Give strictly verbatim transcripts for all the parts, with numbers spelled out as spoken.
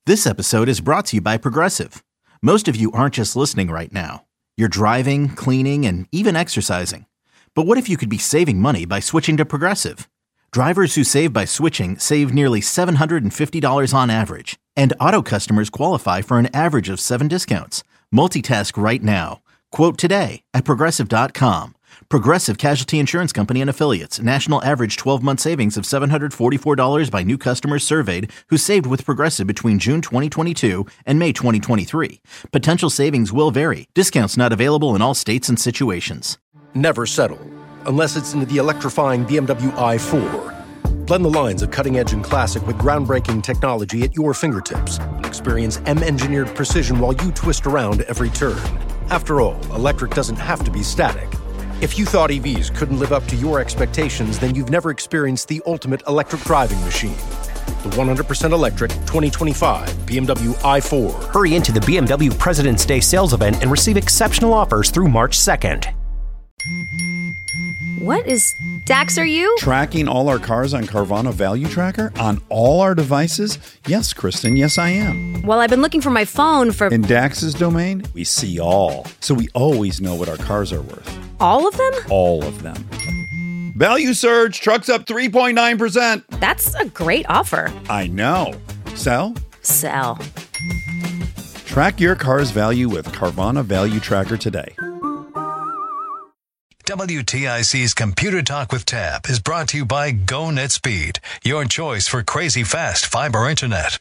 This episode is brought to you by Progressive. Most of you aren't just listening right now. You're driving, cleaning, and even exercising. But what if you could be saving money by switching to Progressive? Drivers who save by switching save nearly seven hundred fifty dollars on average. And auto customers qualify for an average of seven discounts. Multitask right now. Quote today at Progressive dot com. Progressive Casualty Insurance Company and Affiliates. National average twelve-month savings of seven hundred forty-four dollars by new customers surveyed who saved with Progressive between June twenty twenty-two and May twenty twenty-three. Potential savings will vary. Discounts not available in all states and situations. Never settle, unless it's into the electrifying B M W i four. Blend the lines of cutting-edge and classic with groundbreaking technology at your fingertips. Experience M-engineered precision while you twist around every turn. After all, electric doesn't have to be static. If you thought E Vs couldn't live up to your expectations, then you've never experienced the ultimate electric driving machine. The one hundred percent electric twenty twenty-five B M W i four. Hurry into the B M W President's Day sales event and receive exceptional offers through March second. What is Dax, are you? Tracking all our cars on Carvana Value Tracker on all our devices? Yes, Kristen, yes I am. Well, I've been looking for my phone for... In Dax's domain, we see all. So we always know what our cars are worth. All of them? All of them. Value surge, trucks up three point nine percent. That's a great offer. I know. Sell? Sell. Track your car's value with Carvana Value Tracker today. W T I C's Computer Talk with Tab is brought to you by GoNetspeed, your choice for crazy fast fiber internet.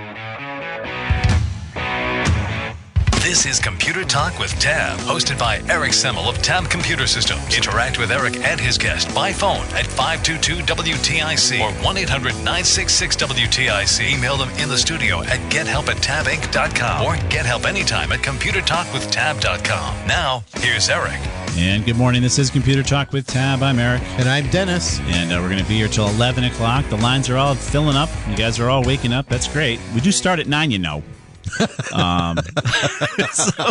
This is Computer Talk with Tab, hosted by Eric Semmel of Tab Computer Systems. Interact with Eric and his guest by phone at five two two W T I C or one eight hundred nine six six W T I C. Email them in the studio at gethelp at tab inc dot com or get help anytime at computer talk with tab dot com. Now, here's Eric. And good morning. This is Computer Talk with Tab. I'm Eric. And I'm Dennis. And uh, we're going to be here till eleven o'clock. The lines are all filling up. You guys are all waking up. That's great. We do start at nine, you know. um, so,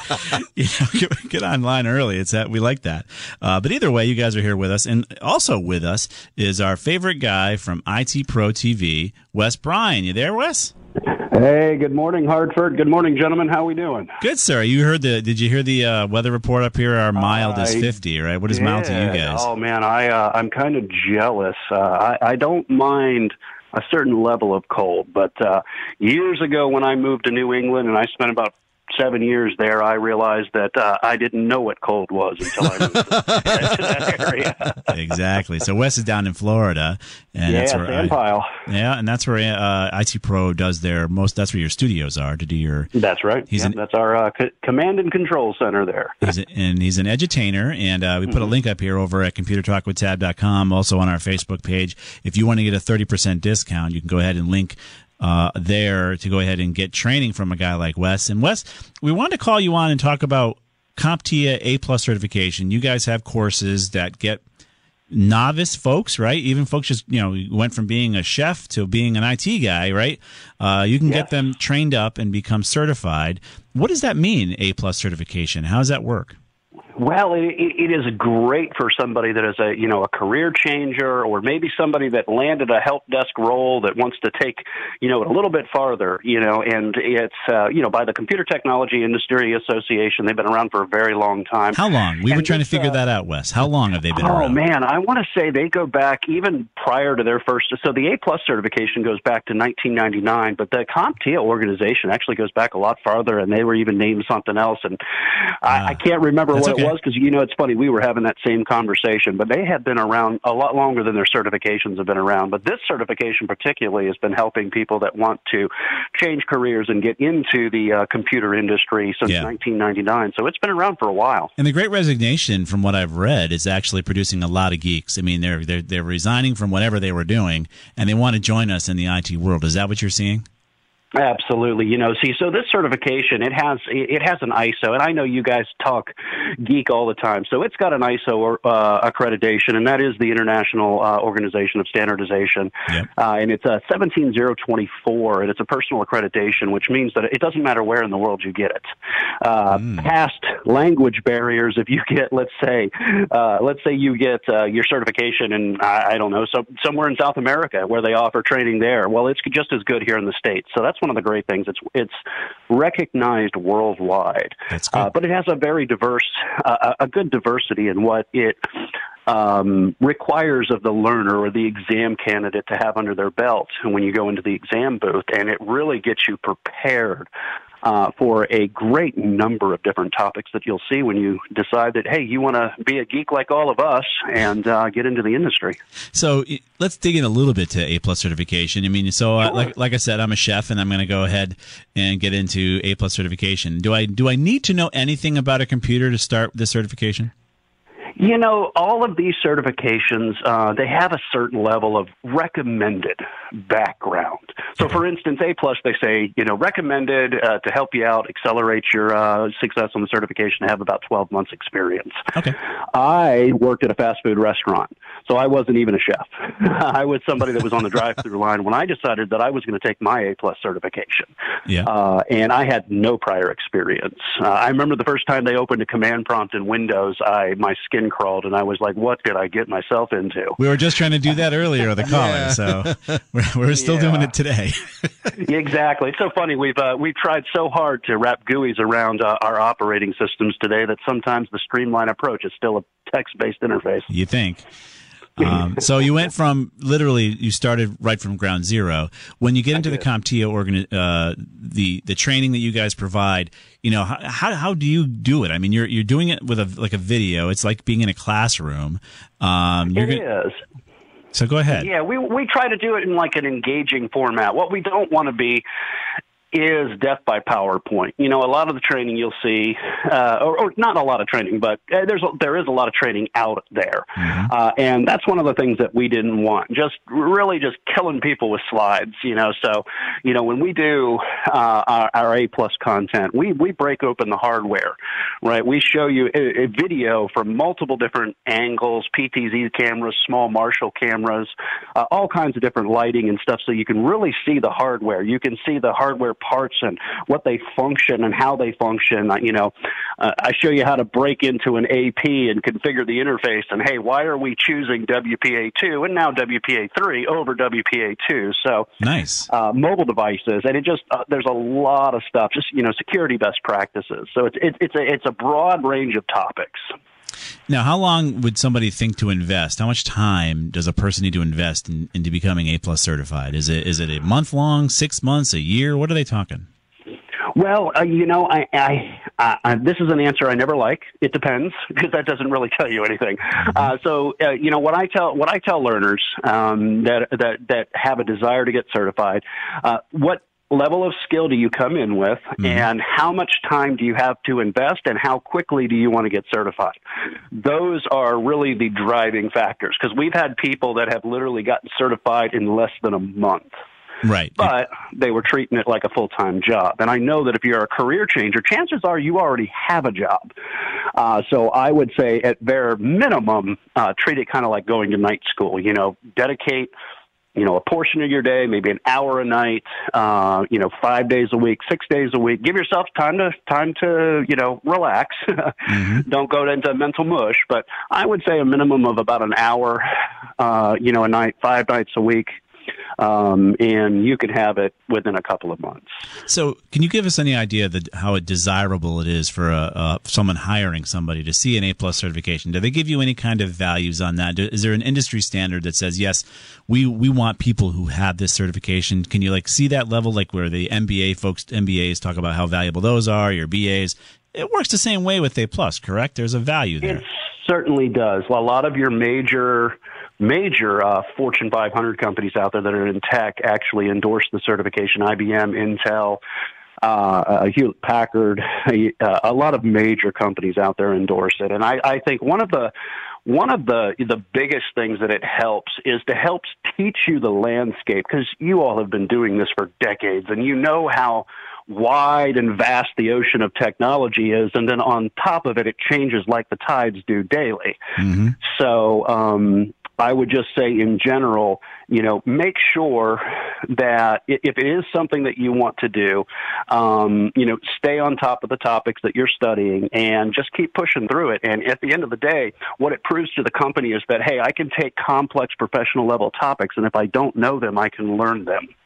you know, get, get online early. It's that we like that. Uh, but either way, you guys are here with us. And also with us is our favorite guy from I T Pro T V, Wes Bryan. You there, Wes? Hey, good morning, Hartford. Good morning, gentlemen. How we doing? Good, sir. You heard the? Did you hear the uh, weather report up here? Our mild is fifty, right? What is did. mild to you guys? Oh man, I uh, I'm kind of jealous. Uh, I I don't mind a certain level of cold, but uh, years ago when I moved to New England and I spent about seven years there, I realized that uh, I didn't know what cold was until I moved to that area. Exactly. So Wes is down in Florida, and yeah, that's where Sandpile. I, yeah, and that's where uh, I T Pro does their most. That's where your studios are to do your. That's right. He's yeah, an, that's our uh, c- command and control center there. He's a, and he's an edutainer, and uh, we put mm-hmm. a link up here over at computer talk with tab dot com, also on our Facebook page. If you want to get a thirty percent discount, you can go ahead and link. Uh, there to go ahead and get training from a guy like Wes. And Wes, we wanted to call you on and talk about CompTIA A plus certification. You guys have courses that get novice folks, right? Even folks just, you know, went from being a chef to being an I T guy, right? Uh, you can yeah. get them trained up and become certified. What does that mean, A plus certification? How does that work? Well, it, it is great for somebody that is a, you know, a career changer, or maybe somebody that landed a help desk role that wants to take, you know, it a little bit farther, you know, and it's, uh, you know, by the Computer Technology Industry Association. They've been around for a very long time. How long? We and were trying to figure uh, that out, Wes. How long have they been oh, around? Oh, man, I want to say they go back even prior to their first. So the A-plus certification goes back to nineteen ninety-nine, but the CompTIA organization actually goes back a lot farther, and they were even named something else. And uh, I, I can't remember what okay. it was because, you know, it's funny. We were having that same conversation, but they have been around a lot longer than their certifications have been around. But this certification particularly has been helping people that want to change careers and get into the uh, computer industry since yeah. nineteen ninety-nine. So it's been around for a while. And the Great Resignation, from what I've read, is actually producing a lot of geeks. I mean, they're they're they're resigning from whatever they were doing, and they want to join us in the I T world. Is that what you're seeing? Absolutely. You know, see, so this certification, it has it has an I S O, and I know you guys talk geek all the time. So it's got an I S O uh, accreditation, and that is the International uh, Organization of Standardization. Yep. Uh, and it's a seventeen thousand twenty-four, and it's a personal accreditation, which means that it doesn't matter where in the world you get it. Uh, mm. Past language barriers, if you get, let's say, uh, let's say you get uh, your certification in, I, I don't know, so, somewhere in South America where they offer training there. Well, it's just as good here in the States. So that's one of the great things. It's it's recognized worldwide, That's good. Uh, but it has a very diverse, uh, a good diversity in what it um, requires of the learner or the exam candidate to have under their belt when you go into the exam booth, and it really gets you prepared Uh, for a great number of different topics that you'll see when you decide that, hey, you want to be a geek like all of us and uh, get into the industry. So y- let's dig in a little bit to A plus certification. I mean, so uh, Sure. like like I said, I'm a chef, and I'm going to go ahead and get into A plus certification. Do I do I need to know anything about a computer to start this certification? You know, all of these certifications, uh, they have a certain level of recommended background. So, for instance, A plus, they say, you know, recommended uh, to help you out, accelerate your uh, success on the certification, have about twelve months experience. Okay. I worked at a fast food restaurant, so I wasn't even a chef. I was somebody that was on the drive-through line when I decided that I was going to take my A plus certification. Yeah. Uh, and I had no prior experience. Uh, I remember the first time they opened a command prompt in Windows, I my skin crawled, and I was like, what did I get myself into? We were just trying to do that earlier, the caller, Yeah. so we're, we're still Yeah. doing it today. Exactly. It's so funny. We've uh, we've tried so hard to wrap G U Is around uh, our operating systems today that sometimes the streamline approach is still a text-based interface. You think. Um, so you went from literally, you started right from ground zero. When you get into the CompTIA organi- uh, the the training that you guys provide, you know, how, how how do you do it? I mean, you're you're doing it with a like a video. It's like being in a classroom. Um, you're It gonna, is. So go ahead. Yeah, we we try to do it in like an engaging format. What we don't want to be is death by PowerPoint. You know, a lot of the training you'll see, uh, or, or not a lot of training, but uh, there's a, there is a lot of training out there, Mm-hmm. uh, and that's one of the things that we didn't want. Just really just killing people with slides. You know, so you know when we do uh, our, our A plus content, we we break open the hardware, right? We show you a, a video from multiple different angles, P T Z cameras, small Marshall cameras, uh, all kinds of different lighting and stuff, so you can really see the hardware. You can see the hardware parts and what they function and how they function. Uh, you know, uh, I show you how to break into an A P and configure the interface. And hey, why are we choosing W P A two and now W P A three over W P A two? So Nice. uh, mobile devices, and it just uh, there's a lot of stuff. Just you know, security best practices. So it's it, it's a it's a broad range of topics. Now, how long would somebody think to invest? How much time does a person need to invest in, into becoming A plus certified? Is it is it a month long, six months, a year? What are they talking? Well, uh, you know, I, I, I, I, this is an answer I never like. It depends, because that doesn't really tell you anything. Uh, so, uh, you know, what I tell what I tell learners um, that that that have a desire to get certified, uh, what level of skill do you come in with, mm-hmm. and how much time do you have to invest, and how quickly do you want to get certified? Those are really the driving factors, because we've had people that have literally gotten certified in less than a month. Right. But they were treating it like a full-time job. And I know that if you're a career changer, chances are you already have a job. Uh, so I would say at bare minimum, uh, treat it kind of like going to night school. You know, dedicate, you know, a portion of your day, maybe an hour a night, uh, you know, five days a week, six days a week. Give yourself time to, time to, you know, relax. Mm-hmm. Don't go into mental mush. But I would say a minimum of about an hour, uh, you know, a night, five nights a week. Um, and you can have it within a couple of months. So can you give us any idea that how desirable it is for a, uh, someone hiring somebody to see an A plus certification? Do they give you any kind of values on that? Is there an industry standard that says, yes, we, we want people who have this certification? Can you like see that level, like where the M B A folks, M B As talk about how valuable those are, your B As? It works the same way with A plus, correct? There's a value there. It certainly does. Well, a lot of your major major uh, Fortune five hundred companies out there that are in tech actually endorse the certification. I B M, Intel, uh, Hewlett Packard, uh, a lot of major companies out there endorse it. And I, I think one of the one of the the biggest things that it helps is to help teach you the landscape, because you all have been doing this for decades, and you know how wide and vast the ocean of technology is, and then on top of it, it changes like the tides do daily. Mm-hmm. So um, I would just say in general, you know, make sure that if it is something that you want to do, um, you know, stay on top of the topics that you're studying and just keep pushing through it. And at the end of the day, what it proves to the company is that, hey, I can take complex professional level topics, and if I don't know them, I can learn them.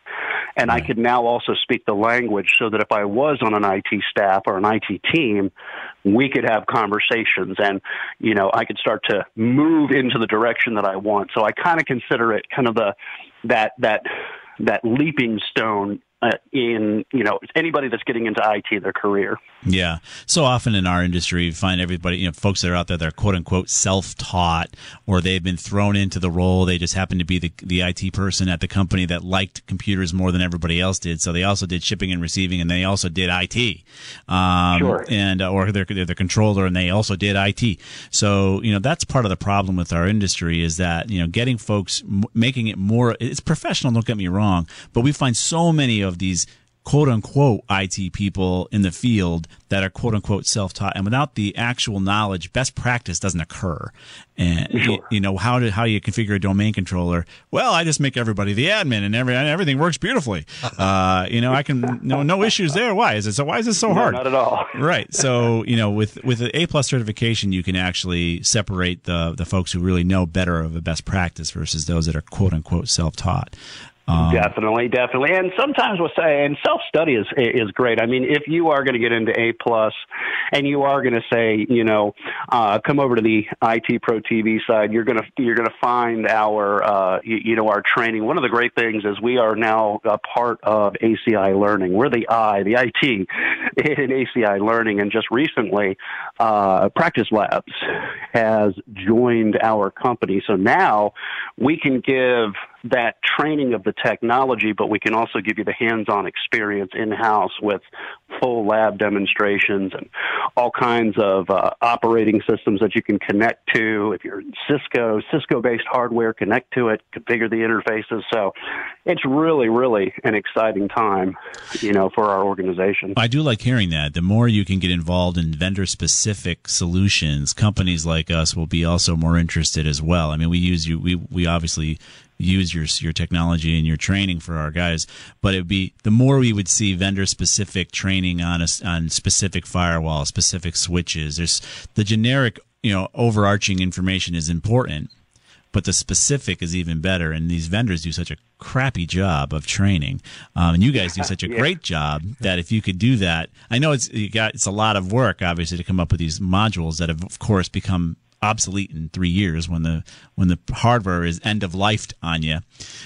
And right. I could now also speak the language so that if I was on an I T staff or an I T team, we could have conversations and, you know, I could start to move into the direction that I want. So I kind of consider it kind of the, that, that, that leaping stone Uh, in, you know, anybody that's getting into I T in their career. Yeah. So often in our industry, you find everybody, you know, folks that are out there that are quote unquote self-taught, or they've been thrown into the role. They just happen to be the, the I T person at the company that liked computers more than everybody else did. So they also did shipping and receiving, and they also did I T. Um, sure. And, uh, or they're, they're the controller, and they also did I T. So, you know, that's part of the problem with our industry is that, you know, getting folks, m- making it more, it's professional, don't get me wrong, but we find so many of these quote unquote I T people in the field that are quote unquote self-taught, and without the actual knowledge, best practice doesn't occur. And sure. you, you know how to how you configure a domain controller. Well, I just make everybody the admin, and every everything works beautifully. Uh, you know, I can no no issues there. Why is it so? Why is it so no, hard? Not at all. Right. So you know, with with the A plus certification, you can actually separate the the folks who really know better of a best practice versus those that are quote unquote self-taught. Um, definitely, definitely, and sometimes we'll say, and self-study is is great. I mean, if you are going to get into A plus, and you are going to say, you know, uh, come over to the I T Pro T V side, you're going to you're going to find our, uh, you, you know, our training. One of the great things is we are now a part of A C I Learning. We're the I, the I T, in A C I Learning, and just recently, uh, Practice Labs has joined our company. So now we can give that training of the technology, but we can also give you the hands-on experience in-house with full lab demonstrations and all kinds of uh, operating systems that you can connect to. If you're Cisco, Cisco-based hardware, connect to it, configure the interfaces. So it's really, really an exciting time, you know, for our organization. I do like hearing that. The more you can get involved in vendor-specific solutions, companies like us will be also more interested as well. I mean, we use you. We we obviously use your your technology and your training for our guys, but it would be the more we would see vendor specific training on a, on specific firewalls, specific switches. There's the generic, you know, overarching information is important, but the specific is even better. And these vendors do such a crappy job of training, um, and you guys do such a yeah. great job that if you could do that, I know it's you got it's a lot of work, obviously, to come up with these modules that have, of course, become obsolete in three years when the when the hardware is end of lifed on you.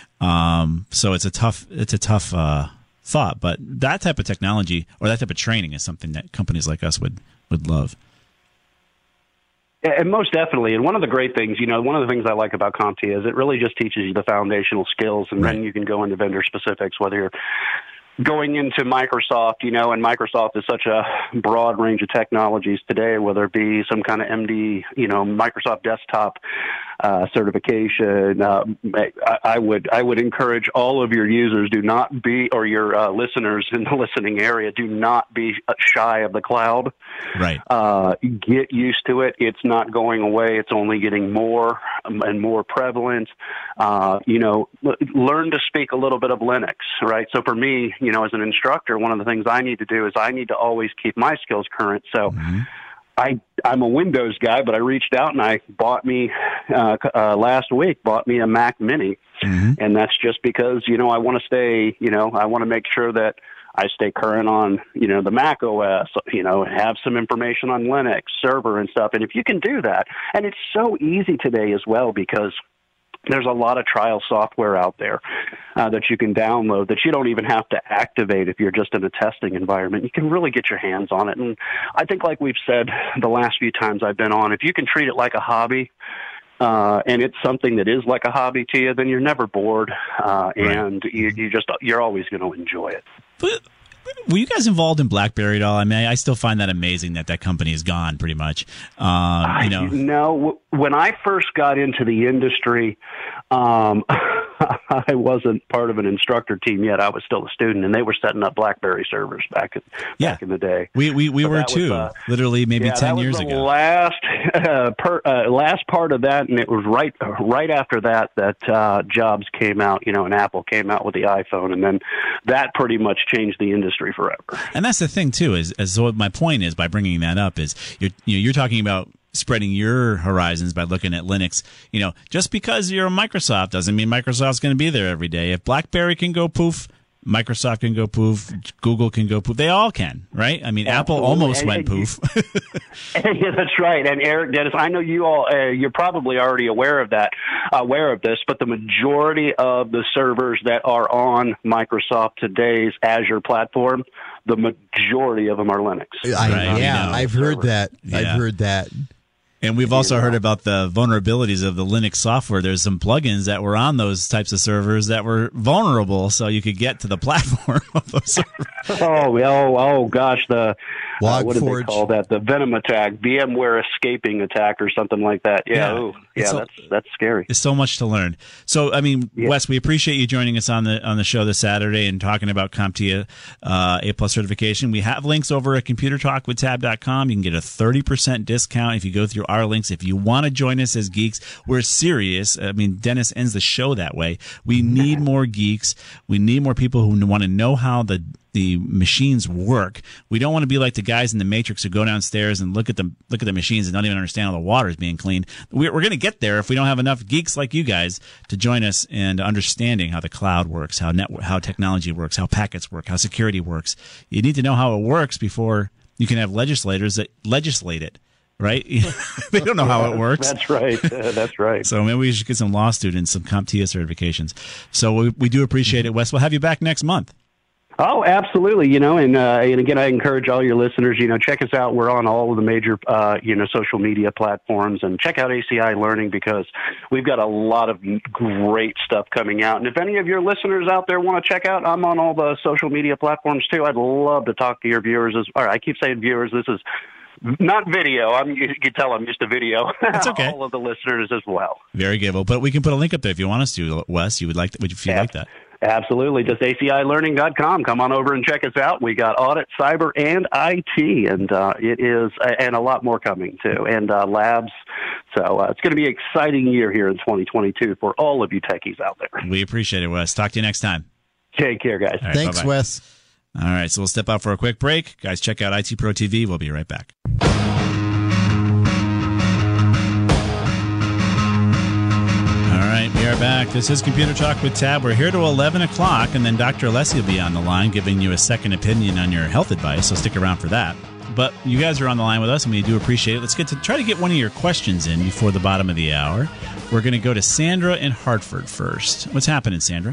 Um, so it's a tough it's a tough uh, thought, but that type of technology or that type of training is something that companies like us would would love. And most definitely. And one of the great things, you know, one of the things I like about CompTIA is it really just teaches you the foundational skills, and right. then you can go into vendor specifics, whether you're going into Microsoft, you know, and Microsoft is such a broad range of technologies today, whether it be some kind of M D, you know, Microsoft desktop uh, certification. Uh, I, I would I would encourage all of your users do not be, or your uh, listeners in the listening area, do not be shy of the cloud. Right. Uh, get used to it. It's not going away. It's only getting more and more prevalent. Uh, you know, learn to speak a little bit of Linux, right? So for me, you know, as an instructor, one of the things I need to do is I need to always keep my skills current. So mm-hmm. I, I'm a Windows guy, but I reached out and I bought me, uh, uh, last week, bought me a Mac Mini. Mm-hmm. And that's just because, you know, I want to stay, you know, I want to make sure that I stay current on, you know, the Mac O S, you know, have some information on Linux, server and stuff. And if you can do that, and it's so easy today as well because there's a lot of trial software out there uh, that you can download that you don't even have to activate if you're just in a testing environment. You can really get your hands on it. And I think like we've said the last few times I've been on, if you can treat it like a hobby, uh, and it's something that is like a hobby to you, then you're never bored, uh, right. and you, you just, you're always going to enjoy it. But were you guys involved in BlackBerry at all? I mean, I still find that amazing that that company is gone pretty much. Um, you know, no, when I first got into the industry, um, I wasn't part of an instructor team yet. I was still a student, and they were setting up BlackBerry servers back in, yeah. back in the day. We we, we were too, was, uh, literally maybe yeah, ten that years was the ago. Last uh, per, uh, last part of that, and it was right right after that that uh, Jobs came out. You know, and Apple came out with the iPhone, and then that pretty much changed the industry forever. And that's the thing too. Is as so my point is by bringing that up is you're you know, you're talking about spreading your horizons by looking at Linux. You know, just because you're a Microsoft doesn't mean Microsoft's going to be there every day. If BlackBerry can go poof, Microsoft can go poof, Google can go poof. They all can, right? I mean, Apple Absolutely. almost and, went and poof. Yeah, that's right. And Eric, Dennis, I know you all, uh, you're probably already aware of that, aware of this, but the majority of the servers that are on Microsoft today's Azure platform, the majority of them are Linux. I, Right, yeah, you know. I've heard that. Yeah. I've heard that. And we've also heard about the vulnerabilities of the Linux software. There's some plugins that were on those types of servers that were vulnerable, so you could get to the platform of those servers. Oh, oh, oh, gosh, the uh, what did they Log4j. call that? The Venom attack, VMware escaping attack, or something like that. Yeah, Yeah. ooh, It's yeah, a- that's that's scary. There's so much to learn. So, I mean, Yeah. Wes, we appreciate you joining us on the on the show this Saturday and talking about CompTIA uh, A plus certification. We have links over at computer talk with tab dot com. You can get a thirty percent discount if you go through our links. If you want to join us as geeks, we're serious. I mean, Dennis ends the show that way. We need more geeks. We need more people who want to know how the the machines work. We don't want to be like the guys in the Matrix who go downstairs and look at the look at the machines and don't even understand how the water is being cleaned. We're, we're going to get there if we don't have enough geeks like you guys to join us in understanding how the cloud works, how network, how technology works, how packets work, how security works. You need to know how it works before you can have legislators that legislate it. Right? They don't know how it works. That's right. Uh, that's right. So maybe we should get some law students some CompTIA certifications. So we, we do appreciate it, Wes. We'll have you back next month. Oh, absolutely. You know, and uh, and again, I encourage all your listeners, you know, check us out. We're on all of the major, uh, you know, social media platforms, and check out A C I Learning because we've got a lot of great stuff coming out. And if any of your listeners out there want to check out, I'm on all the social media platforms too. I'd love to talk to your viewers. As, all right, I keep saying viewers. This is not video. I'm, you can tell I'm just a video. That's okay. All of the listeners as well. Very good. Well, but we can put a link up there if you want us to, Wes. You would like that? Would you feel Yeah. like that? Absolutely. Just A C I learning dot com. Come on over and check us out. We got audit, cyber, and I T, and uh, it is, and a lot more coming too, and uh, labs. So uh, it's going to be an exciting year here in twenty twenty-two for all of you techies out there. We appreciate it, Wes. Talk to you next time. Take care, guys. All right, Thanks, bye-bye. Wes. All right, so we'll step out for a quick break. Guys, check out I T Pro T V. We'll be right back. All right, we are back. This is Computer Talk with Tab. We're here to eleven o'clock, and then Doctor Alessi will be on the line giving you a second opinion on your health advice, so stick around for that. But you guys are on the line with us, and we do appreciate it. Let's get to try to get one of your questions in before the bottom of the hour. We're going to go to Sandra in Hartford first. What's happening, Sandra?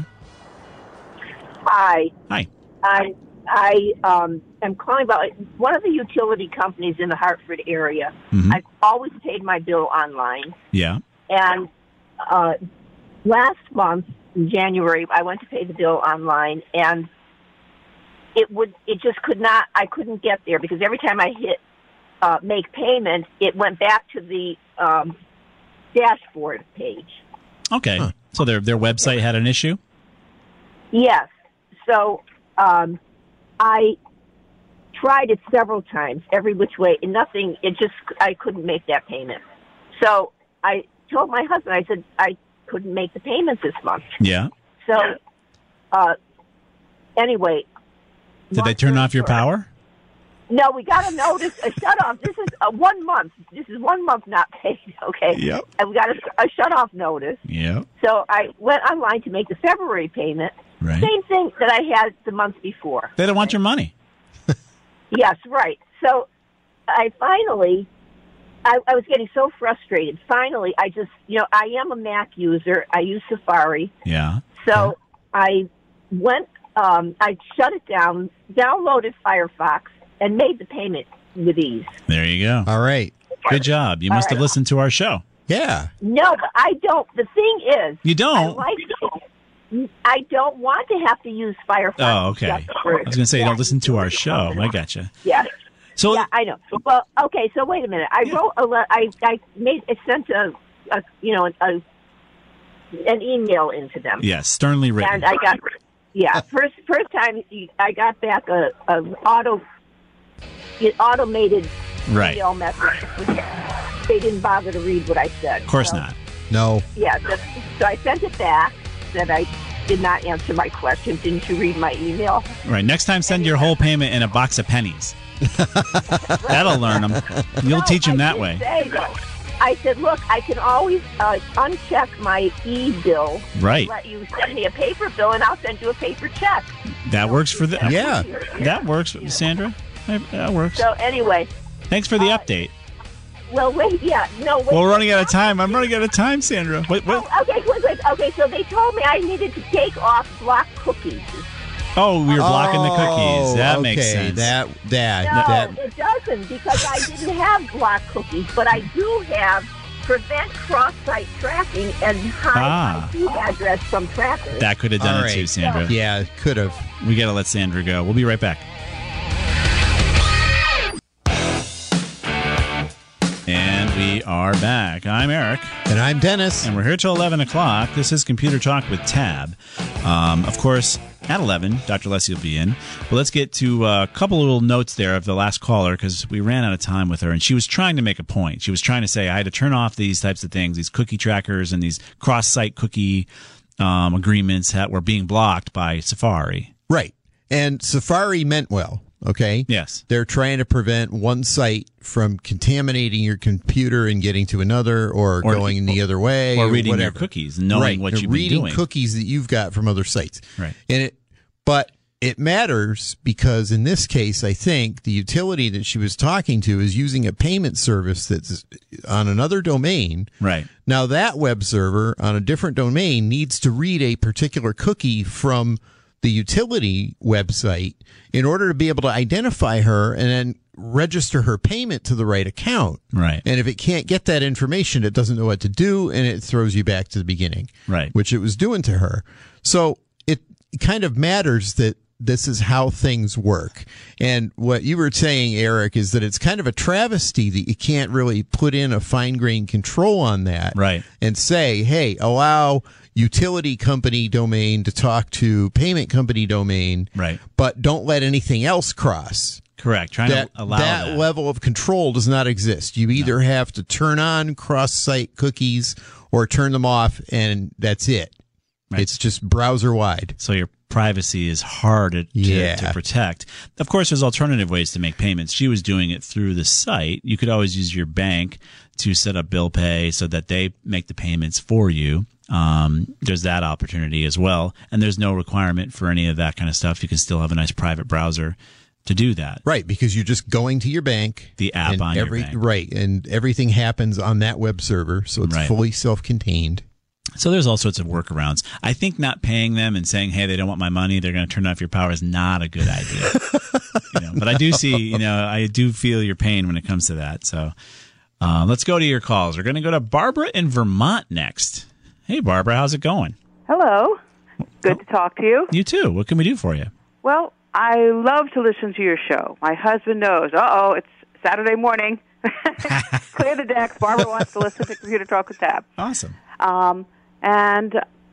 Hi. Hi. I I um, am calling about one of the utility companies in the Hartford area. Mhm. I've always paid my bill online, Yeah. and uh, last month in January, I went to pay the bill online, and it would it just could not. I couldn't get there because every time I hit uh, make payment, it went back to the um, dashboard page. Okay. So their their website had an issue? Yes. So um, I tried it several times, every which way, and nothing. It just I couldn't make that payment. So I told my husband. I said I couldn't make the payment this month. Yeah. So uh, anyway, Did they turn off your power? no, we got a notice, a shut off. This is a one month. This is one month not paid. Okay. Yep. And we got a, a shut off notice. Yeah. So I went online to make the February payment. Right. Same thing that I had the month before. They don't want your money. Yes, right. So I finally, I, I was getting so frustrated. Finally, I just, you know, I am a Mac user. I use Safari. Yeah. So I went, um, I shut it down, downloaded Firefox, and made the payment with ease. There you go. All right. Good job. You must have listened to our show. Yeah. No, but I don't. The thing is, You I don't? like I don't want to have to use Firefox. Oh, okay. just I for- was going to say, you yeah. don't listen to our show. I gotcha. Yeah. So, yeah, I know. Well, okay. So wait a minute. I wrote a le- I I made I sent a, a you know a, an email into them. yes, sternly written. And I got yeah first first time I got back a, a auto it automated Right. email message. Which they didn't bother to read what I said. Of course So, not. No. Yeah. So, so I sent it back. Said I did not answer my question. Didn't you read my email? Right. Next time, send your whole payment in a box of pennies. That'll learn them. You'll No, teach them I that did way. say, though, I said, look, I can always uh, uncheck my e-bill. Right. Let you send me a paper bill, and I'll send you a paper check. That works for the. Yeah. That works, Sandra. That works. So anyway, Thanks for the uh, update. well, wait, yeah, no, wait. Well, we're running out of time. I'm running out of time, Sandra. Wait, what? Oh, okay, wait, wait. Okay, so they told me I needed to take off block cookies. Oh, we were blocking the cookies. That okay. makes sense. That that No, that. it doesn't, because I didn't have block cookies, but I do have prevent cross-site tracking and hide Ah. I P address from trackers. That could have done All it right. too, Sandra. Yeah, could have. We got to let Sandra go. We'll be right back. And we are back. I'm Eric. And I'm Dennis. And we're here till eleven o'clock. This is Computer Talk with Tab. Um, of course, at eleven, Doctor Leslie will be in. But let's get to a couple little notes there of the last caller, because we ran out of time with her, and she was trying to make a point. She was trying to say I had to turn off these types of things, these cookie trackers and these cross-site cookie um, agreements that were being blocked by Safari. Right. And Safari meant well. Okay. Yes. They're trying to prevent one site from contaminating your computer and getting to another, or, Or- going the other way, or or reading your whatever. cookies and knowing right. what They're you've been reading doing. cookies that you've got from other sites. Right. And it, but it matters because in this case, I think the utility that she was talking to is using a payment service that's on another domain. Right. Now that web server on a different domain needs to read a particular cookie from the utility website in order to be able to identify her and then register her payment to the right account. Right. And if it can't get that information, it doesn't know what to do, and it throws you back to the beginning. Right. Which it was doing to her. So it kind of matters that this is how things work. And what you were saying, Eric, is that it's kind of a travesty that you can't really put in a fine-grained control on that. Right. And say, hey, allow utility company domain to talk to payment company domain. Right. But don't let anything else cross. Correct. Trying That, to allow that, that. level of control does not exist. You either have to turn on cross-site cookies or turn them off, and that's it. Right. It's just browser-wide. So your privacy is hard to, to, Yeah. to protect. Of course, there's alternative ways to make payments. She was doing it through the site. You could always use your bank to set up bill pay so that they make the payments for you. Um, there's that opportunity as well. And there's no requirement for any of that kind of stuff. You can still have a nice private browser to do that. Right, because you're just going to your bank. The app and on your every, bank. Right, and everything happens on that web server, so it's Right. fully self-contained. So there's all sorts of workarounds. I think not paying them and saying, hey, they don't want my money, they're going to turn off your power is not a good idea. you know, but I do see, you know, I do feel your pain when it comes to that. So uh, let's go to your calls. We're going to go to Barbara in Vermont next. Hey, Barbara, how's it going? Hello. Good to talk to you. You too. What can we do for you? Well, I love to listen to your show. My husband knows. Uh-oh, it's Saturday morning. Clear the decks. Barbara wants to listen to Computer Talk with Tab. Awesome. Um, and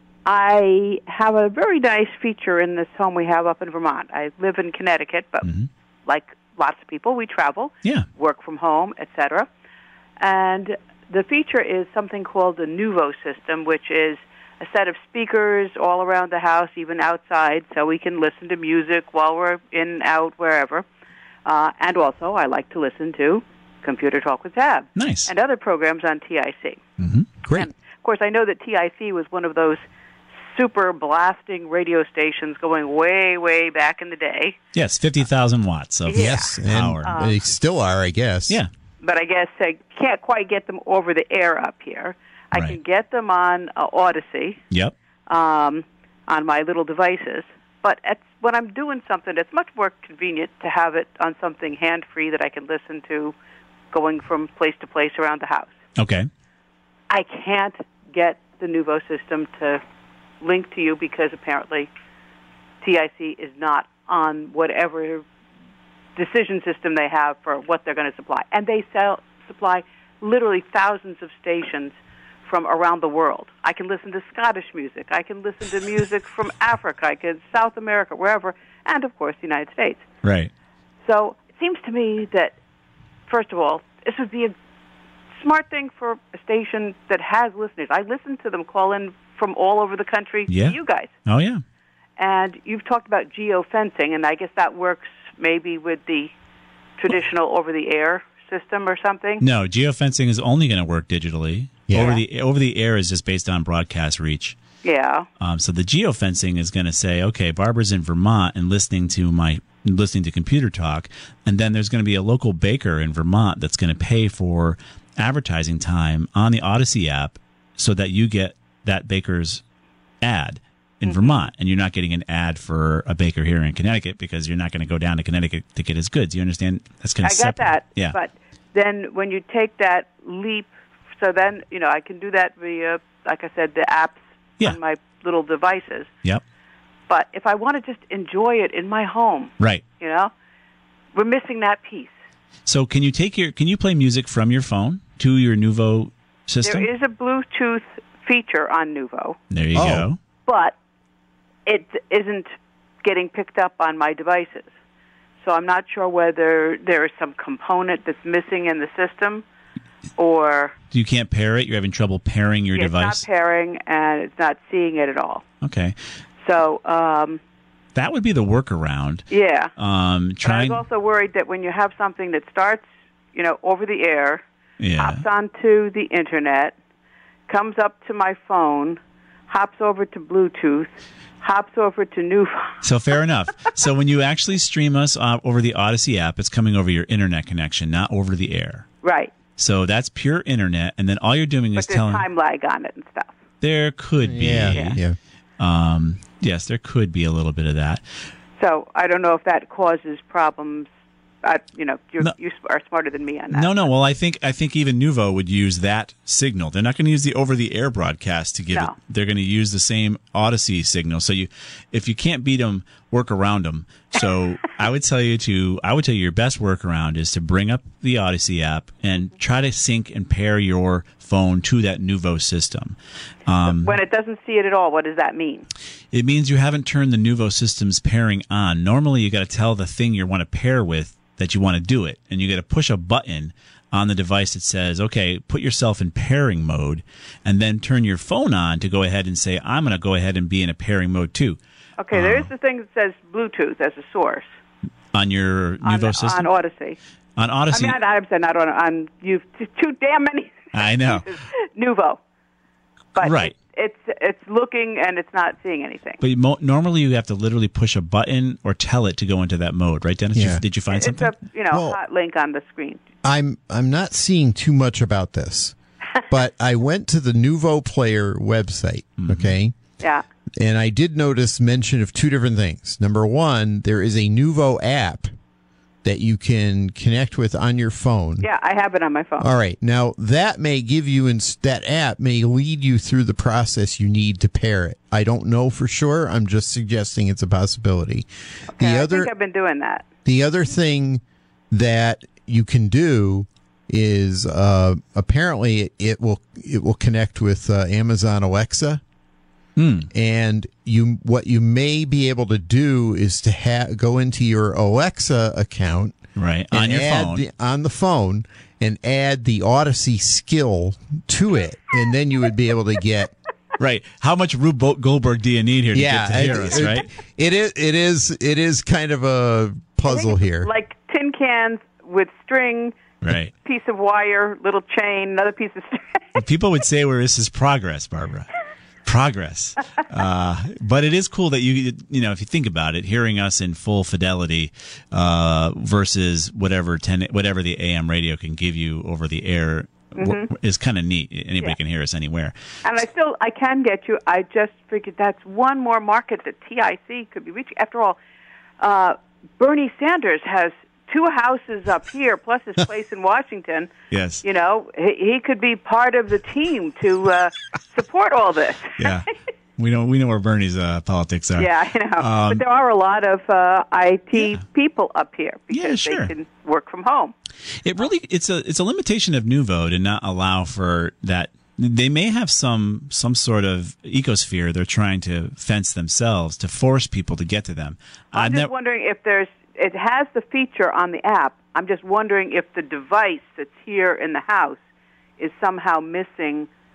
I have a very nice feature in this home we have up in Vermont. I live in Connecticut, but Mm-hmm. like lots of people, we travel, Yeah. work from home, et cetera. And the feature is something called the Nuvo system, which is a set of speakers all around the house, even outside, so we can listen to music while we're in, out, wherever. Uh, and also, I like to listen to Computer Talk with Tab. Nice. And other programs on T I C. Mm-hmm. Great. And, of course, I know that T I C was one of those super blasting radio stations going way, way back in the day. Yes, fifty thousand watts of Yes, and power. they still are, I guess. yeah. But I guess I can't quite get them over the air up here. I Right. can get them on uh, Odyssey, Yep. um, on my little devices. But at, when I'm doing something, it's much more convenient to have it on something hand-free that I can listen to going from place to place around the house. Okay. I can't get the Nuvo system to link to you because apparently T I C is not on whatever decision system they have for what they're going to supply. And they sell, supply literally thousands of stations from around the world. I can listen to Scottish music. I can listen to music from Africa. I can South America, wherever, and, of course, the United States. Right. So it seems to me that, first of all, this would be a smart thing for a station that has listeners. I listen to them call in from all over the country Yeah. to you guys. Oh, yeah. And you've talked about geofencing, and I guess that works maybe with the traditional over-the-air system or something? No, geofencing is only going to work digitally. Yeah. Over the over the air is just based on broadcast reach. Yeah. Um, so the geofencing is going to say, okay, Barbara's in Vermont and listening to my listening to Computer Talk, and then there's going to be a local baker in Vermont that's going to pay for advertising time on the Odyssey app so that you get that baker's ad in Mm-hmm. Vermont, and you're not getting an ad for a baker here in Connecticut because you're not going to go down to Connecticut to get his goods. You understand? That's kind I of got separate. that. Yeah. But then when you take that leap, so then, you know, I can do that via, like I said, the apps Yeah. on my little devices. Yep. But if I want to just enjoy it in my home, Right. you know, we're missing that piece. So can you take your can you play music from your phone to your Nuvo system? There is a Bluetooth feature on Nuvo, There you Oh. go. but it isn't getting picked up on my devices. So I'm not sure whether there is some component that's missing in the system, or You can't pair it. You're having trouble pairing your it's device. not pairing and it's not seeing it at all. Okay, So, um, that would be the workaround. yeah. Um, But I trying. was also worried that when you have something that starts, you know, over the air, Yeah. hops onto the internet, comes up to my phone, hops over to Bluetooth, hops over to Nuvo. So fair enough. So when you actually stream us uh, over the Odyssey app, it's coming over your internet connection, not over the air. Right. So that's pure internet, and then all you're doing But is there's telling. time lag on it and stuff. There could be. Yeah, yeah. Um, yes, there could be a little bit of that. So I don't know if that causes problems. I, you know, you're, No. you are smarter than me on that. No, no. Well, I think I think even Nuvo would use that signal. They're not going to use the over-the-air broadcast to give No. it. They're going to use the same Odyssey signal. So you, if you can't beat them, work around them. So I would tell you to, I would tell you your best workaround is to bring up the Odyssey app and try to sync and pair your phone to that Nuvo system. Um, When it doesn't see it at all, what does that mean? it means you haven't turned the Nuvo system's pairing on. Normally, you got to tell the thing you want to pair with that you want to do it, and you got to push a button on the device that says, okay, put yourself in pairing mode, and then turn your phone on to go ahead and say, I'm going to go ahead and be in a pairing mode too. Okay, there is the thing that says Bluetooth as a source On your on, Nuvo system? on Odyssey. On Odyssey? I mean, I'm saying not on, on you've too, too damn many. I know. Nuvo. But Right. it, it's it's looking and it's not seeing anything. But mo- normally you have to literally push a button or tell it to go into that mode, right, Dennis? Yeah. You, did you find It's something? a you know Well- hot link on the screen. I'm I'm not seeing too much about this, but I went to the Nuvo Player website, okay, Yeah. and I did notice mention of two different things. Number one, there is a Nuvo app that you can connect with on your phone. Yeah, I have it on my phone. All right. Now that may give you in that app may lead you through the process you need to pair it. I don't know for sure. I'm just suggesting it's a possibility. Okay, the I other think I've been doing that. the other thing that you can do is uh, apparently it will it will connect with uh, Amazon Alexa. Hmm. And you, what you may be able to do is to ha- go into your Alexa account, Right, and on your add phone. the, on the phone, and add the Odyssey skill to it, and then you would be able to get. Right. How much Rube Bo- Goldberg do you need here to yeah, get to hear it- us, it- right? It is. It is. It is kind of a puzzle here. Like tin cans with string, Right. piece of wire, little chain, another piece of string. Well, people would say, "Where this is progress, Barbara." Progress, uh, but it is cool that you you know if you think about it, hearing us in full fidelity uh, versus whatever ten whatever the A M radio can give you over the air w- is kind of neat. Anybody Yeah. can hear us anywhere. And I still, I can get you. I just figured that's one more market that T I C could be reaching. After all, uh, Bernie Sanders has two houses up here, plus his place in Washington. Yes. You know, he, he could be part of the team to uh, support all this. Yeah. We know we know where Bernie's uh, politics are. Yeah, I know. Um, but there are a lot of uh, I T Yeah. people up here because Yeah, sure. they can work from home. It really it's a it's a limitation of Nuvo to not allow for that. They may have some some sort of ecosphere they're trying to fence themselves to force people to get to them. I'm I've just never- wondering if there's. It has the feature on the app. I'm just wondering if the device that's here in the house is somehow missing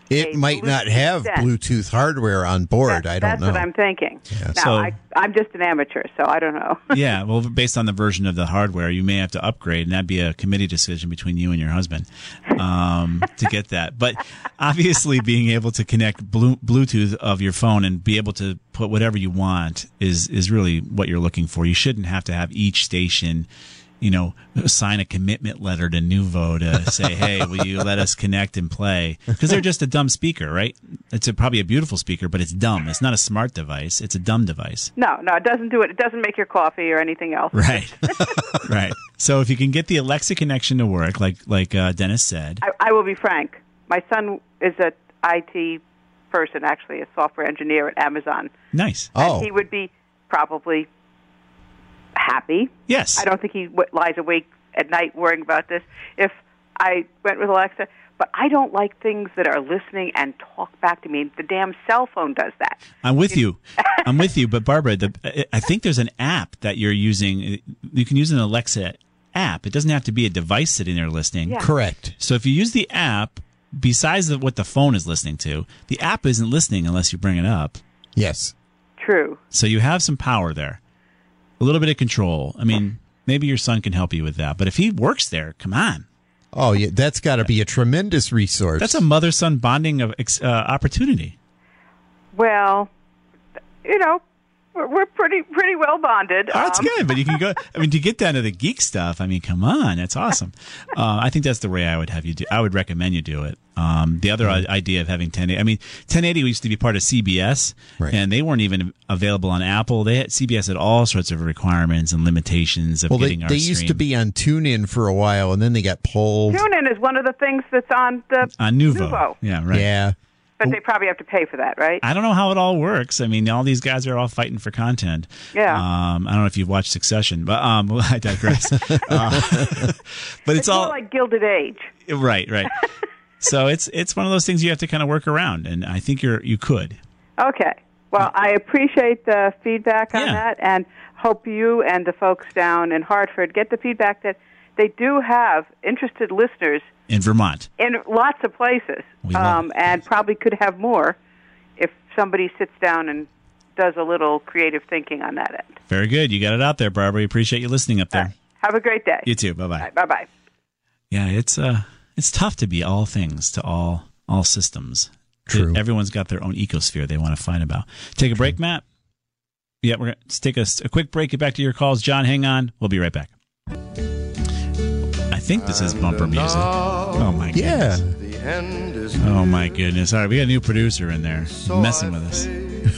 It might not have set. Bluetooth hardware on board. That, I don't that's know. what I'm thinking. Yeah. Now, So- I, I'm just an amateur, so I don't know. Yeah, well, based on the version of the hardware, you may have to upgrade, and that'd be a committee decision between you and your husband um, to get that. But obviously, being able to connect Blu- Bluetooth of your phone and be able to put whatever you want is is really what you're looking for. You shouldn't have to have each station, you know, sign a commitment letter to Nuvo to say, hey, will you let us connect and play? Because they're just a dumb speaker, right? It's a, probably a beautiful speaker, but it's dumb. It's not a smart device. It's a dumb device. No, no, it doesn't do it. It doesn't make your coffee or anything else. Right. Right. So if you can get the Alexa connection to work, like like uh, Dennis said. I, I will be frank. My son is an I T person, actually, a software engineer at Amazon. Nice. Oh. And he would be probably happy. Yes. I don't think he w- lies awake at night worrying about this if I went with Alexa. But I don't like things that are listening and talk back to me. The damn cell phone does that. I'm with you. I'm with you. But Barbara, the, I think there's an app that you're using. You can use an Alexa app. It doesn't have to be a device sitting there listening. Yeah. Correct. So if you use the app, besides the, what the phone is listening to, the app isn't listening unless you bring it up. Yes. True. So you have some power there. A little bit of control. I mean, maybe your son can help you with that. But if he works there, come on. Oh, yeah, that's got to be a tremendous resource. That's a mother-son bonding of uh, opportunity. Well, you know, we're, we're pretty pretty well bonded. Oh, that's Um, good, but you can go. I mean, to get down to the geek stuff. I mean, come on, that's awesome. Uh, I think that's the way I would have you do. I would recommend you do it. Um, the other i- idea of having ten eighty. I mean, ten eighty used to be part of C B S, Right. and they weren't even available on Apple. They had C B S had all sorts of requirements and limitations of well, they, getting our they used stream. to be on TuneIn for a while, and then they got pulled. TuneIn is one of the things that's on the on Nuvo. Nuvo. Yeah, right. Yeah. But they probably have to pay for that, right? I don't know how it all works. I mean, all these guys are all fighting for content. Yeah. Um, I don't know if you've watched Succession, but um, well, I digress. uh, but it's, It's all more like Gilded Age. right, right. So it's it's one of those things you have to kind of work around, and I think you're you could. Okay. Well, I appreciate the feedback on Yeah. that, and hope you and the folks down in Hartford get the feedback that they do have interested listeners In Vermont. in lots of places, We love um, and probably could have more if somebody sits down and does a little creative thinking on that end. Very good. You got it out there, Barbara. We appreciate you listening up there. Have a great day. You too. Bye bye. Bye bye. Yeah, it's uh, it's tough to be all things to all all systems. True. Everyone's got their own ecosphere they want to find about. Take a break, Matt. Yeah, we're gonna take a, a quick break. Get back to your calls, John. Hang on. We'll be right back. I think this is bumper music. Oh my Yeah. goodness. Oh my goodness. All right, we got a new producer in there messing with us.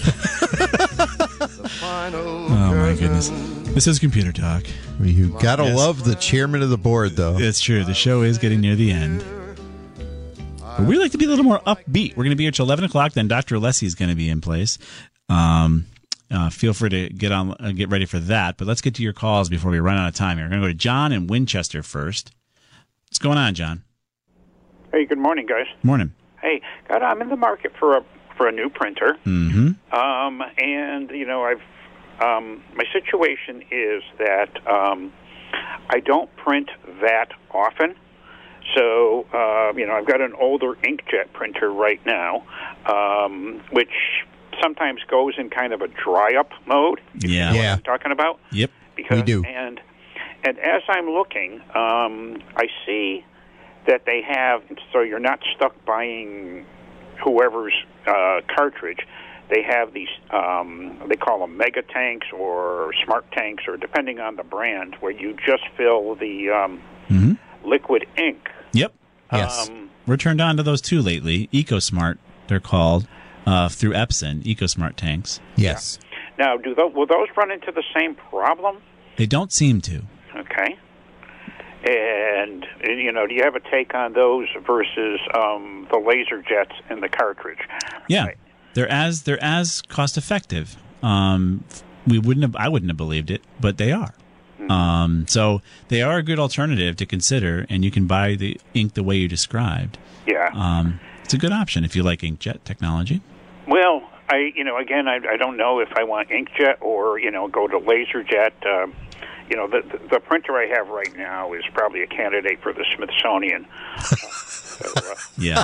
Oh my goodness. This is Computer Talk. You got to Yes. love the chairman of the board, though. It's true. The show is getting near the end. But we like to be a little more upbeat. We're going to be here till eleven o'clock. Then Doctor Alessi is going to be in place. Um, uh, feel free to get on, uh, get ready for that. But let's get to your calls before we run out of time here. We're going to go to John in Winchester first. What's going on, John? Hey, good morning, guys. Morning. Hey, God, I'm in the market for a for a new printer. Mm-hmm. Um, and you know, I've um, my situation is that um, I don't print that often. So, uh, you know, I've got an older inkjet printer right now, um, which sometimes goes in kind of a dry-up mode. if you Yeah. know what Yeah. I'm talking about? Yep. Because, We do. And, and as I'm looking, um, I see that they have, so you're not stuck buying whoever's uh, cartridge. They have these, um, they call them mega tanks or smart tanks, or depending on the brand, where you just fill the um, Mm-hmm. liquid ink. Yep. Yes. Um, We're turned on to those two lately. EcoSmart, they're called, uh, through Epson, EcoSmart tanks. Yes. now, do those, will those run into the same problem? They don't seem to. Okay. And, you know, do you have a take on those versus um, the laser jets and the cartridge? Yeah, Right. they're as they're as cost effective. Um, we wouldn't have, I wouldn't have believed it, but they are. Um, so they are a good alternative to consider, and you can buy the ink the way you described. Yeah. Um, it's a good option if you like inkjet technology. Well, I, you know, again, I, I don't know if I want inkjet or, you know, go to laserjet. Um, you know, the, the the printer I have right now is probably a candidate for the Smithsonian. Uh, so, uh, Yeah.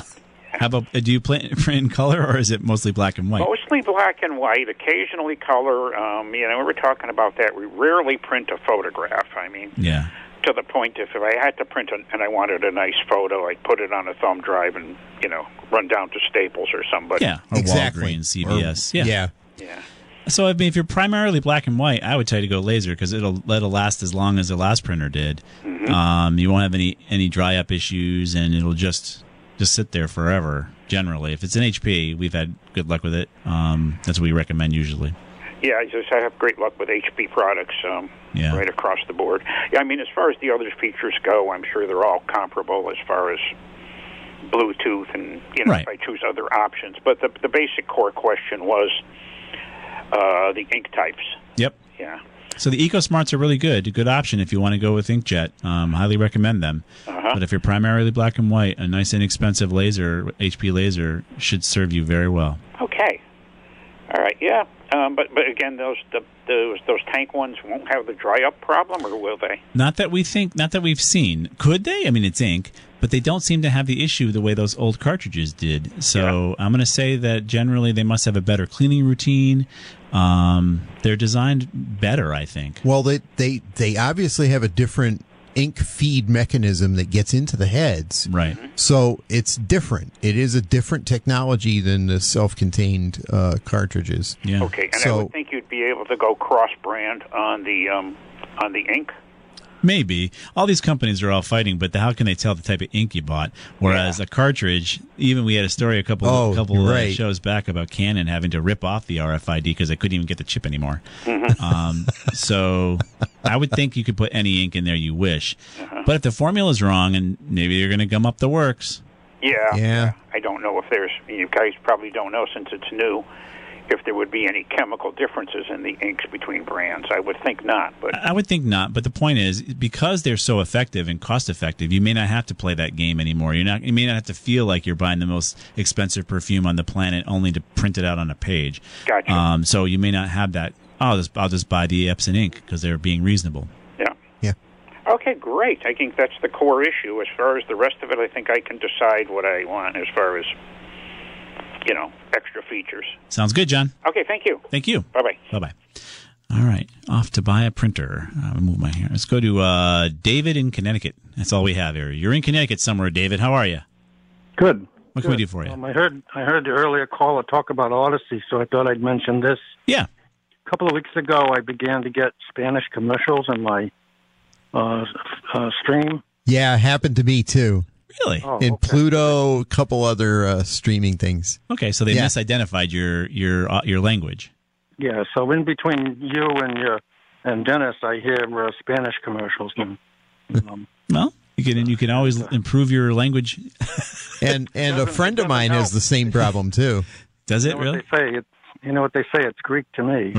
How about, uh, do you print, print in color, or is it mostly black and white? Mostly black and white, occasionally color. Um, you know, we were talking about that. We rarely print a photograph. I mean, yeah. to the point if, if I had to print an, and I wanted a nice photo, I'd put it on a thumb drive and, you know, run down to Staples or somebody. Yeah, or Exactly. Walgreens, C V S. Or- yeah. yeah. Yeah. So, I mean, if you're primarily black and white, I would tell you to go laser because it'll it'll last as long as the last printer did. Mm-hmm. Um, you won't have any, any dry up issues, and it'll just just sit there forever. Generally, if it's an H P, we've had good luck with it. Um, that's what we recommend usually. Yeah, I just I have great luck with H P products um, Yeah. right across the board. Yeah, I mean, as far as the other features go, I'm sure they're all comparable as far as Bluetooth and, you know, Right. if I choose other options. But the the basic core question was uh, the ink types. Yep. Yeah. So the EcoSmarts are really good. A good option if you want to go with inkjet. Um, highly recommend them. Uh-huh. But if you're primarily black and white, a nice inexpensive laser, H P laser, should serve you very well. Okay. All right. Yeah. Um, but but again, those the, those those tank ones won't have the dry up problem, or will they? Not that we think, not that we've seen. Could they? I mean, it's ink, but they don't seem to have the issue the way those old cartridges did. So I'm going to say that generally they must have a better cleaning routine. Um, they're designed better, I think. Well, they, they, they obviously have a different ink feed mechanism that gets into the heads. Right. So it's different. It is a different technology than the self-contained uh, cartridges. Yeah. Okay. And I So- would think you'd be able to go cross brand on the um, on the ink. Maybe. All these companies are all fighting, but how can they tell the type of ink you bought? Whereas a cartridge, even we had a story a couple Oh, a couple you're uh, right. shows back about Canon having to rip off the R F I D because they couldn't even get the chip anymore. Mm-hmm. um, so I would think you could put any ink in there you wish. Uh-huh. But if the formula's wrong, and maybe you're going to gum up the works. Yeah. Yeah. I don't know if there's. You guys probably don't know since it's new. If there would be any chemical differences in the inks between brands, I would think not. But I would think not, but the point is, because they're so effective and cost effective, you may not have to play that game anymore. You're not, you may not have to feel like you're buying the most expensive perfume on the planet only to print it out on a page. Gotcha. Um, so you may not have that. Oh, I'll just, I'll just buy the Epson ink because they're being reasonable. yeah. Yeah. Okay, great. I think that's the core issue. As far as the rest of it, I think I can decide what I want as far as, you know, extra features. Sounds good, John. Okay, thank you. Thank you. Bye bye. Bye bye. All right, off to buy a printer. I'll move my hair. Let's go to uh, David in Connecticut. That's all we have here. You're in Connecticut somewhere, David. How are you? Good. What can we do for you? Um, I heard I heard the earlier caller talk about Odyssey, so I thought I'd mention this. Yeah. A couple of weeks ago, I began to get Spanish commercials in my uh, uh, stream. Yeah, it happened to me too. Really? Oh, And okay. Pluto, a couple other uh, streaming things. Okay, so they Yeah. misidentified your your uh, your language. Yeah, so in between you and your and Dennis, I hear uh, Spanish commercials. And, um, Well, you can you can always improve your language. And and a friend of mine has the same problem too. Does you it know really? what they say? It, you know what they say? It's Greek to me.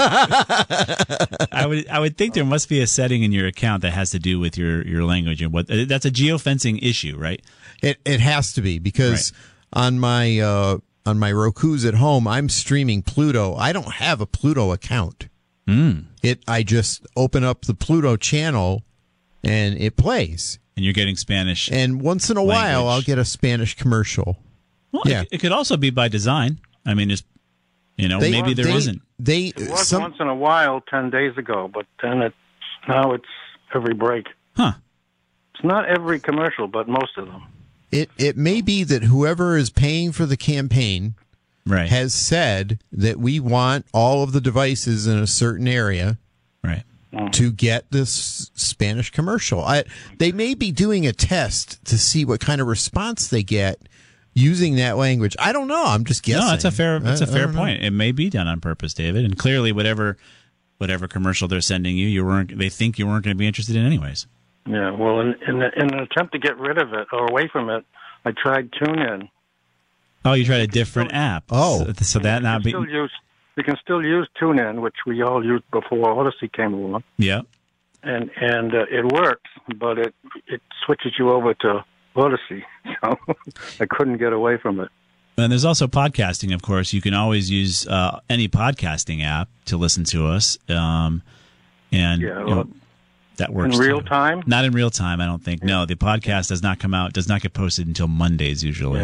I would I would think there must be a setting in your account that has to do with your, your language and what that's a geofencing issue, right? It it has to be because on my uh, on my Roku's at home, I'm streaming Pluto. I don't have a Pluto account. Mm. It I just open up the Pluto channel and it plays. And you're getting Spanish. And once in a while, language. I'll get a Spanish commercial. Well, yeah. it, it could also be by design. I mean, it's you know They- maybe there they- isn't. They It was some once in a while, ten days ago, but then it's now it's every break. Huh. It's not every commercial, but most of them. it it may be that whoever is paying for the campaign Right. has said that we want all of the devices in a certain area Right. to get this Spanish commercial. I, they may be doing a test to see what kind of response they get using that language. I don't know. I'm just guessing. No, that's a fair that's I- a I fair don't know. point. It may be done on purpose, David. And clearly, whatever whatever commercial they're sending you, you weren't. They think you weren't going to be interested in anyways. Yeah, well, in, in, in an attempt to get rid of it or away from it, I tried TuneIn. Oh, you tried a different app. Oh. so, so that not be. Still use, we can still use TuneIn, which we all used before Odyssey came along, Yeah. and and uh, it works, but it it switches you over to Odyssey, so I couldn't get away from it. And there's also podcasting, of course. You can always use uh, any podcasting app to listen to us. Um, and Yeah, you well, know, that works. in real too. time? Not in real time, I don't think. No, the podcast does not come out, does not get posted until Mondays usually. Yeah,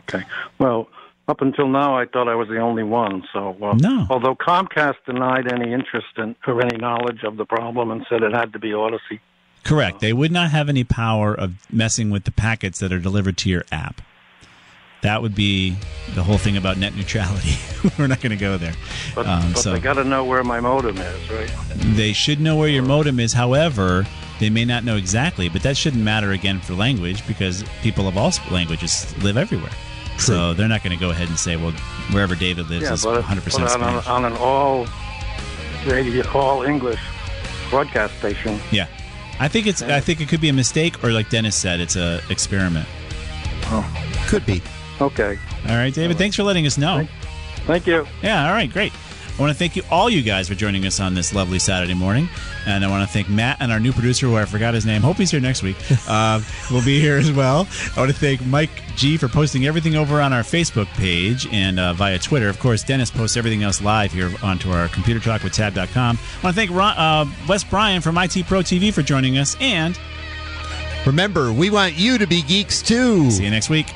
Okay. Well, up until now, I thought I was the only one. So, well, no. Although Comcast denied any interest in or any knowledge of the problem and said it had to be Odyssey. Correct. They would not have any power of messing with the packets that are delivered to your app. That would be the whole thing about net neutrality. We're not going to go there. But, um, but so they got to know where my modem is, right? They should know where your modem is. However, they may not know exactly, but that shouldn't matter again for language because people of all languages live everywhere. True. So they're not going to go ahead and say, well, wherever David lives yeah, is but, one hundred percent but on, Spanish. on an all radio, all English broadcast station. Yeah. I think it's. I think it could be a mistake, or like Dennis said, it's a experiment. Oh, could be. Okay. All right, David. Thanks for letting us know. Thank you. Yeah. All right. Great. I want to thank you, all you guys, for joining us on this lovely Saturday morning, and I want to thank Matt and our new producer, who I forgot his name. Hope he's here next week. Uh, we'll be here as well. I want to thank Mike G for posting everything over on our Facebook page and uh, via Twitter. Of course, Dennis posts everything else live here onto our computer talk with tab dot com. I want to thank Ron, uh, Wes Bryan from I T Pro T V for joining us, and remember, we want you to be geeks too. See you next week.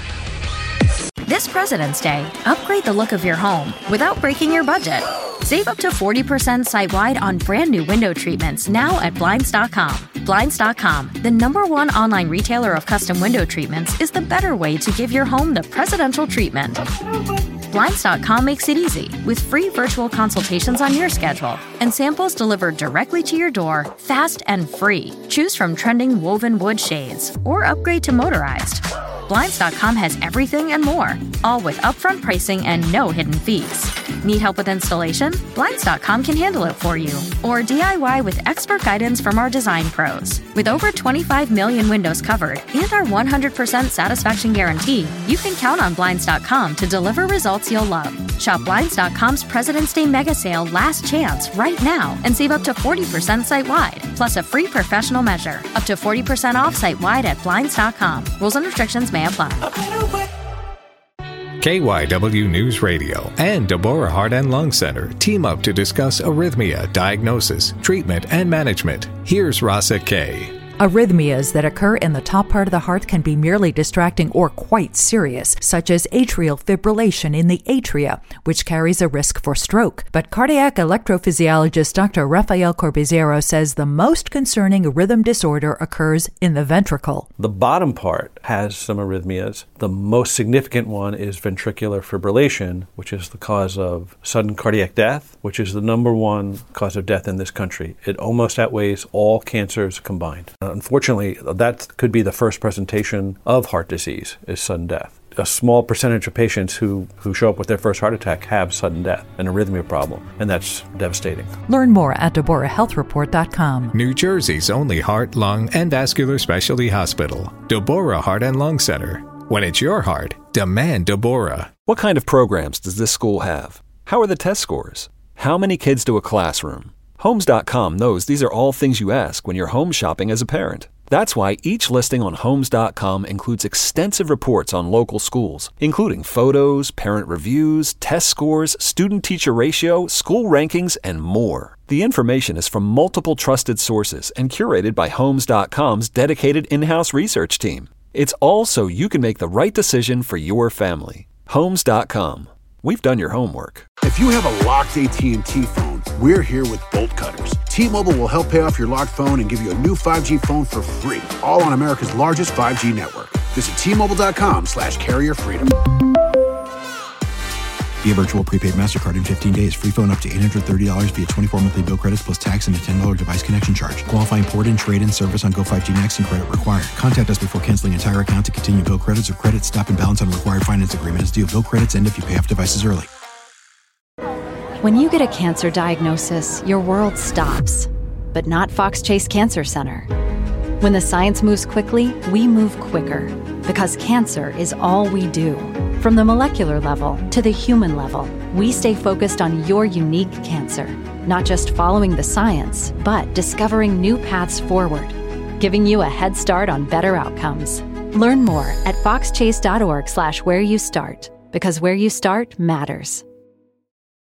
This President's Day, upgrade the look of your home without breaking your budget. Save up to forty percent site-wide on brand new window treatments now at Blinds dot com. Blinds dot com, the number one online retailer of custom window treatments, is the better way to give your home the presidential treatment. Blinds dot com makes it easy with free virtual consultations on your schedule and samples delivered directly to your door, fast and free. Choose from trending woven wood shades or upgrade to motorized. Blinds dot com has everything and more, all with upfront pricing and no hidden fees. Need help with installation? Blinds dot com can handle it for you. Or D I Y with expert guidance from our design pros. With over twenty-five million windows covered and our one hundred percent satisfaction guarantee, you can count on Blinds dot com to deliver results you'll love. Shop Blinds dot com's President's Day Mega Sale Last Chance right now and save up to forty percent site-wide, plus a free professional measure. Up to forty percent off site-wide at Blinds dot com. Rules and restrictions may apply. K Y W News Radio and Deborah Heart and Lung Center team up to discuss arrhythmia, diagnosis, treatment, and management. Here's Rasa K. Arrhythmias that occur in the top part of the heart can be merely distracting or quite serious, such as atrial fibrillation in the atria, which carries a risk for stroke. But cardiac electrophysiologist Doctor Rafael Corbizero says the most concerning rhythm disorder occurs in the ventricle. The bottom part has some arrhythmias. The most significant one is ventricular fibrillation, which is the cause of sudden cardiac death, which is the number one cause of death in this country. It almost outweighs all cancers combined. Unfortunately, that could be the first presentation of heart disease, is sudden death. A small percentage of patients who, who show up with their first heart attack have sudden death, an arrhythmia problem, and that's devastating. Learn more at Deborah Health Report dot com. New Jersey's only heart, lung, and vascular specialty hospital, Deborah Heart and Lung Center. When it's your heart, demand Deborah. What kind of programs does this school have? How are the test scores? How many kids to a classroom? Homes dot com knows these are all things you ask when you're home shopping as a parent. That's why each listing on Homes dot com includes extensive reports on local schools, including photos, parent reviews, test scores, student-teacher ratio, school rankings, and more. The information is from multiple trusted sources and curated by Homes dot com's dedicated in-house research team. It's all so you can make the right decision for your family. Homes dot com. We've done your homework. If you have a locked A T and T phone, we're here with bolt cutters. T-Mobile will help pay off your locked phone and give you a new five G phone for free, all on America's largest five G network. Visit T Mobile dot com slash carrier freedom. Via virtual prepaid MasterCard in fifteen days. Free phone up to eight hundred thirty dollars via twenty-four monthly bill credits plus tax and a ten dollars device connection charge. Qualifying port-in, trade-in service on Go five G Next and credit required. Contact us before canceling entire account to continue bill credits or credit stop and balance on required finance agreement is due. Bill credits end if you pay off devices early. When you get a cancer diagnosis, your world stops. But not Fox Chase Cancer Center. When the science moves quickly, we move quicker. Because cancer is all we do. From the molecular level to the human level, we stay focused on your unique cancer. Not just following the science, but discovering new paths forward. Giving you a head start on better outcomes. Learn more at fox chase dot org slash where you start. Because where you start matters.